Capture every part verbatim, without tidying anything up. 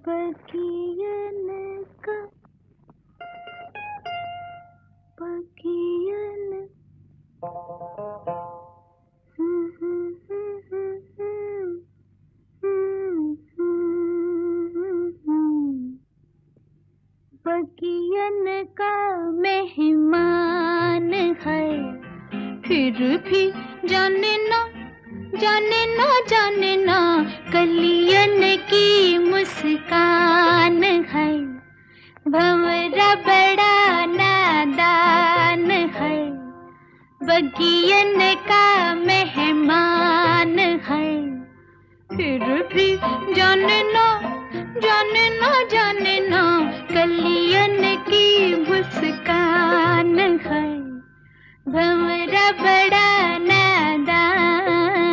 बगियन का बगियन बगियन का मेहमान है, फिर भी जाने ना जाने ना जाने ना कलियन की मुस्कान है। भंवरा बड़ा नादान है, बगियन का मेहमान है, फिर भी जाने ना जाने ना जाने ना कलियन की मुस्कान है। भंवरा बड़ा नादान।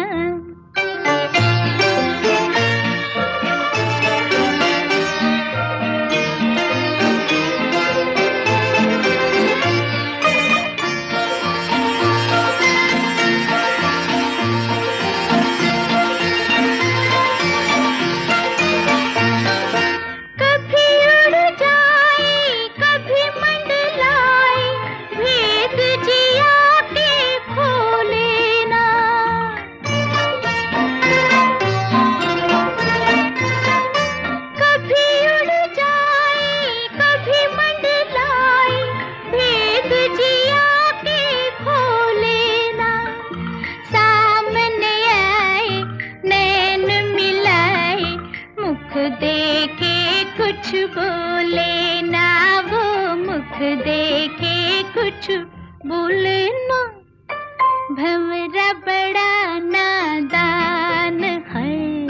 देखे कुछ बोले ना, वो मुख देखे कुछ बोले ना। भंवरा बड़ा नादान है।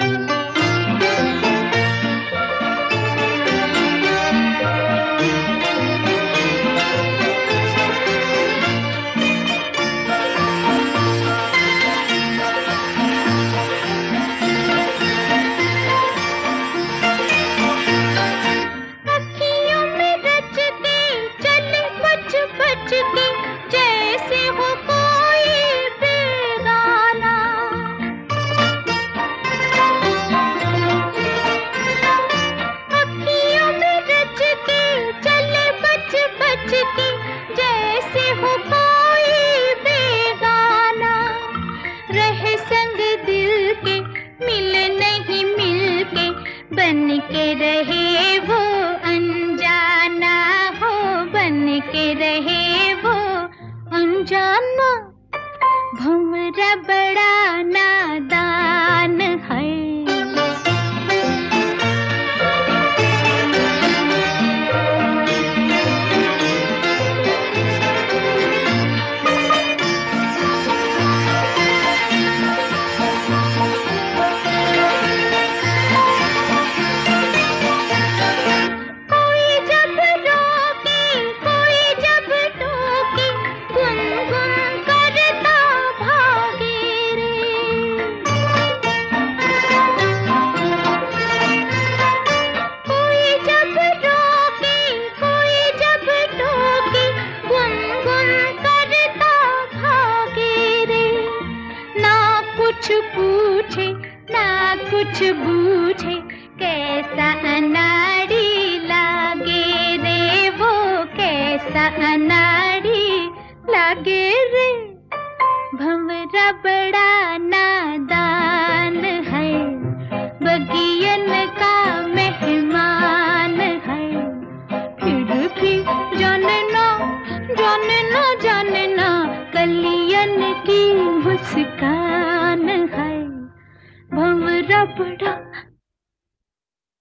बन के रहे वो अनजाना हो, बन के रहे वो अनजाना। भंवरा बड़ा नादान है। कुछ पूछे ना कुछ बूझे, कैसा अनाड़ी लागे रे वो, कैसा अनाड़ी लागे रे। भंवरा बड़ा नादान है, बगियन का मेहमान है, फिर भी जाने ना जाने ना जाने ना कलियन की मुस्कान।